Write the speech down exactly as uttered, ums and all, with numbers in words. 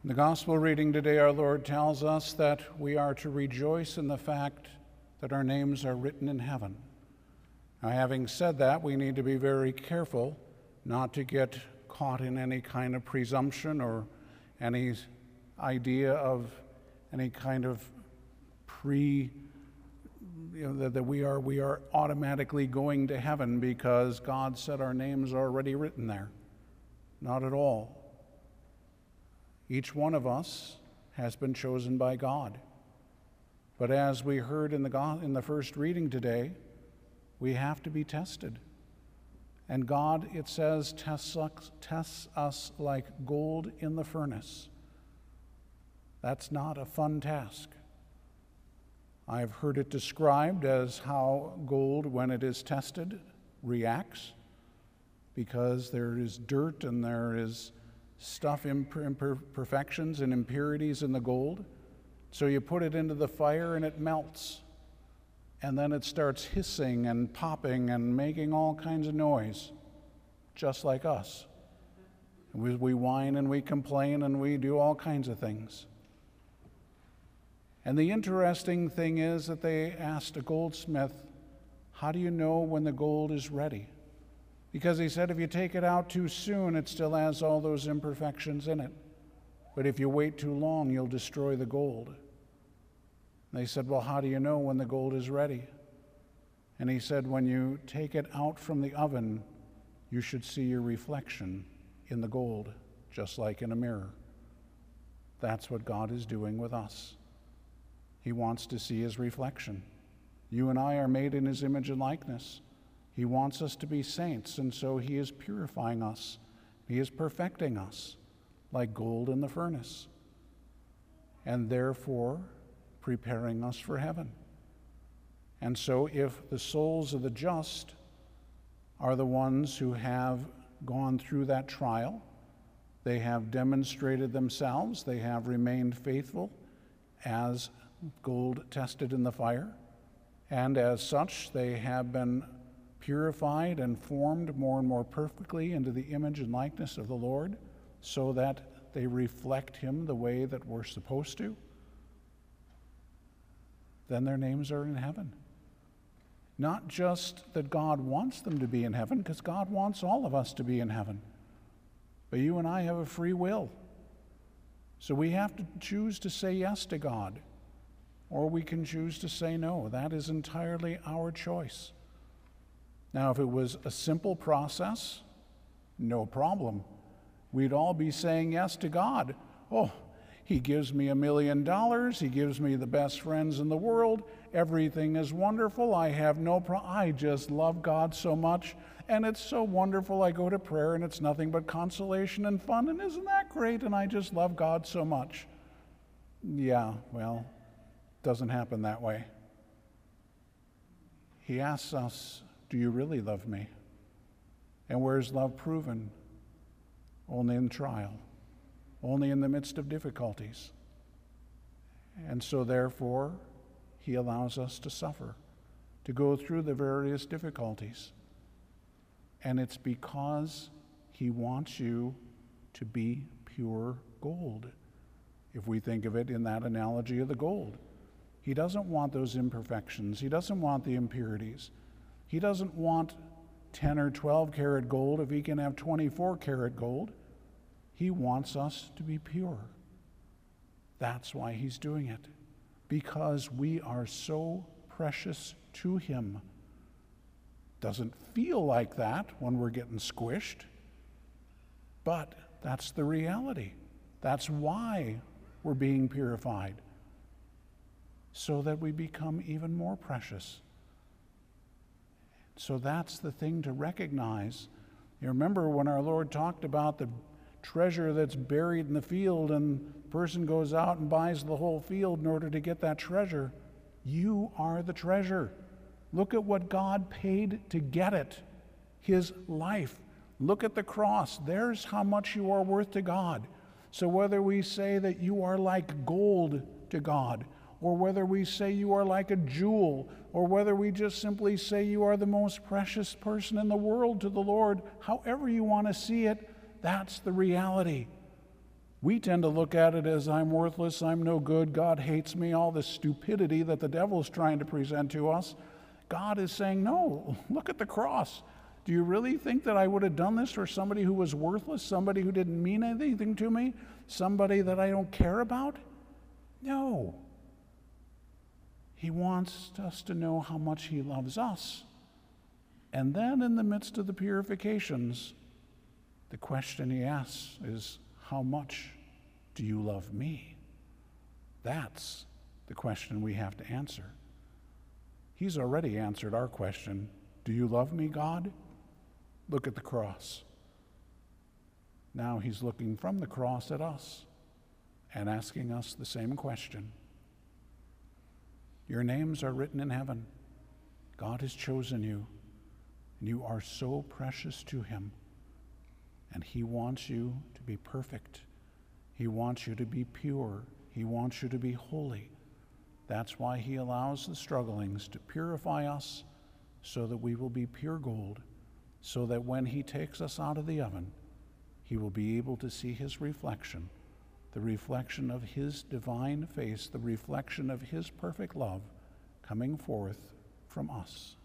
In the gospel reading today, our Lord tells us that we are to rejoice in the fact that our names are written in heaven. Now, having said that, we need to be very careful not to get caught in any kind of presumption or any idea of any kind of pre, you know, that, that we are we are automatically going to heaven because God said our names are already written there. Not at all. Each one of us has been chosen by God. But as we heard in the, in the first reading today, we have to be tested. And God, it says, tests us, tests us like gold in the furnace. That's not a fun task. I've heard it described as how gold, when it is tested, reacts, because there is dirt and there is stuff, imperfections and impurities in the gold. So you put it into the fire and it melts. And then it starts hissing and popping and making all kinds of noise, just like us. We, we whine and we complain and we do all kinds of things. And the interesting thing is that they asked a goldsmith, how do you know when the gold is ready? Because he said if you take it out too soon, it still has all those imperfections in it. But if you wait too long, you'll destroy the gold. And they said, well, how do you know when the gold is ready? And he said, when you take it out from the oven, you should see your reflection in the gold, just like in a mirror. That's what God is doing with us. He wants to see his reflection. You and I are made in his image and likeness. He wants us to be saints, and so he is purifying us. He is perfecting us like gold in the furnace, and therefore preparing us for heaven. And so if the souls of the just are the ones who have gone through that trial, they have demonstrated themselves, they have remained faithful as gold tested in the fire, and as such they have been purified and formed more and more perfectly into the image and likeness of the Lord, so that they reflect him the way that we're supposed to, then their names are in heaven. Not just that God wants them to be in heaven, because God wants all of us to be in heaven, but you and I have a free will. So we have to choose to say yes to God, or we can choose to say no. That is entirely our choice. Now, if it was a simple process, no problem. We'd all be saying yes to God. Oh, he gives me a million dollars. He gives me the best friends in the world. Everything is wonderful. I have no problem. I just love God so much. And it's so wonderful. I go to prayer and it's nothing but consolation and fun. And isn't that great? And I just love God so much. Yeah, well, it doesn't happen that way. He asks us, do you really love me? And where's love proven? Only in trial, only in the midst of difficulties. And so therefore, he allows us to suffer, to go through the various difficulties. And it's because he wants you to be pure gold, if we think of it in that analogy of the gold. He doesn't want those imperfections. He doesn't want the impurities. He doesn't want ten or twelve karat gold if he can have twenty-four karat gold. He wants us to be pure. That's why he's doing it, because we are so precious to him. Doesn't feel like that when we're getting squished, but that's the reality. That's why we're being purified, so that we become even more precious. So that's the thing to recognize. You remember when our Lord talked about the treasure that's buried in the field, and the person goes out and buys the whole field in order to get that treasure. You are the treasure. Look at what God paid to get it, his life. Look at the cross. There's how much you are worth to God. So whether we say that you are like gold to God, or whether we say you are like a jewel, or whether we just simply say you are the most precious person in the world to the Lord, however you want to see it, that's the reality. We tend to look at it as I'm worthless, I'm no good, God hates me, all this stupidity that the devil's trying to present to us. God is saying, no, look at the cross. Do you really think that I would have done this for somebody who was worthless, somebody who didn't mean anything to me, somebody that I don't care about? No. He wants us to know how much he loves us. And then in the midst of the purifications, the question he asks is, how much do you love me? That's the question we have to answer. He's already answered our question. Do you love me, God? Look at the cross. Now he's looking from the cross at us and asking us the same question. Your names are written in heaven. God has chosen you, and you are so precious to him. And he wants you to be perfect. He wants you to be pure. He wants you to be holy. That's why he allows the strugglings to purify us so that we will be pure gold, so that when he takes us out of the oven, he will be able to see his reflection, the reflection of his divine face, the reflection of his perfect love coming forth from us.